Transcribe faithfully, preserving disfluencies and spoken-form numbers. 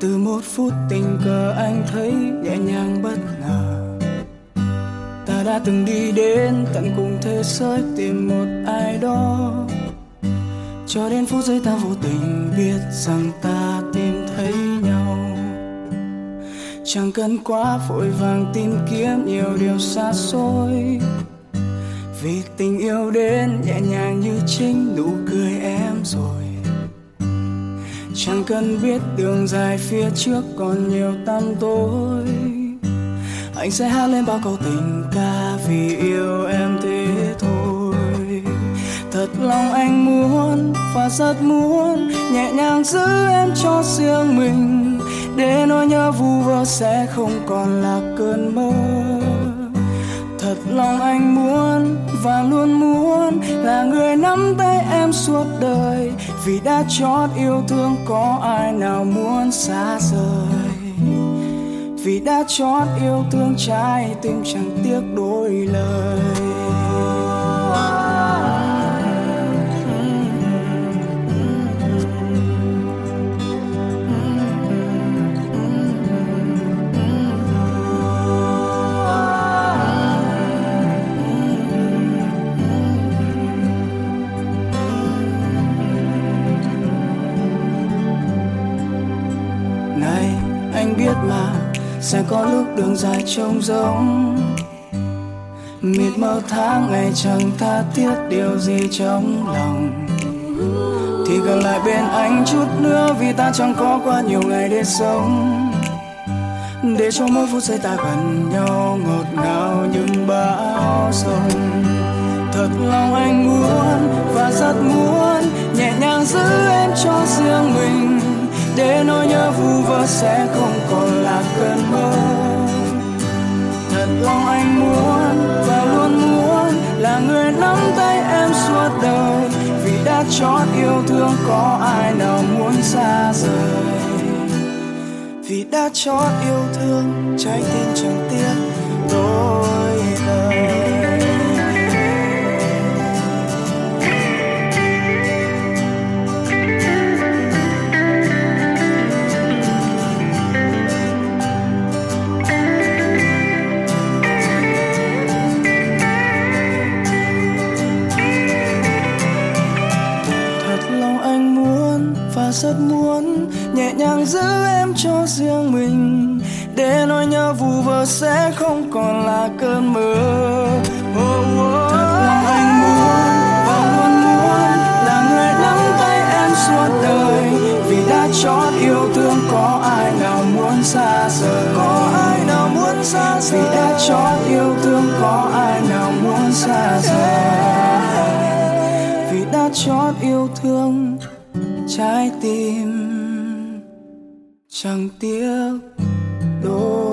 Từ một phút tình cờ anh thấy nhẹ nhàng bất ngờ, ta đã từng đi đến tận cùng thế giới tìm một ai đó. Cho đến phút giây ta vô tình biết rằng ta tìm thấy nhau. Chẳng cần quá vội vàng tìm kiếm nhiều điều xa xôi, vì tình yêu đến nhẹ nhàng như chính nụ cười em rồi. Chẳng cần biết đường dài phía trước còn nhiều tăm tối, anh sẽ hát lên bao câu tình ca vì yêu em thế thôi. Thật lòng anh muốn và rất muốn nhẹ nhàng giữ em cho riêng mình, để nỗi nhớ vu vơ sẽ không còn là cơn mơ. Thật lòng anh muốn và luôn muốn là người nắm tay em suốt đời, vì đã chót yêu thương có ai nào muốn xa rời. Vì đã chót yêu thương trái tim chẳng tiếc đôi lời. Này anh biết mà, sẽ có lúc đường dài trông rỗng, mịt mờ tháng ngày chẳng tha thiết điều gì trong lòng, thì gần lại bên anh chút nữa, vì ta chẳng có quá nhiều ngày để sống, để cho mỗi phút giây ta gần nhau ngọt ngào những bão sông. Thật lòng anh muốn và rất muốn nhẹ nhàng giữ em cho riêng mình, để nỗi nhớ vu vơ sẽ không còn là cơn mơ. Thật lòng anh muốn và luôn muốn là người nắm tay em suốt đời, vì đã chót yêu thương có ai nào muốn xa rời. Vì đã chót yêu thương trái tim chẳng tiếc đôi lời. Rất muốn nhẹ nhàng giữ em cho riêng mình, để nỗi nhớ vu vơ sẽ không còn là cơn mơ. Oh, oh. Thật lòng anh muốn và luôn muốn là người nắm tay em suốt đời, vì đã chót yêu thương có ai nào muốn xa rời. Có ai nào muốn xa rời. Vì đã chót yêu thương có ai nào muốn xa rời. Vì đã chót yêu thương trái tim chẳng tiếc đôi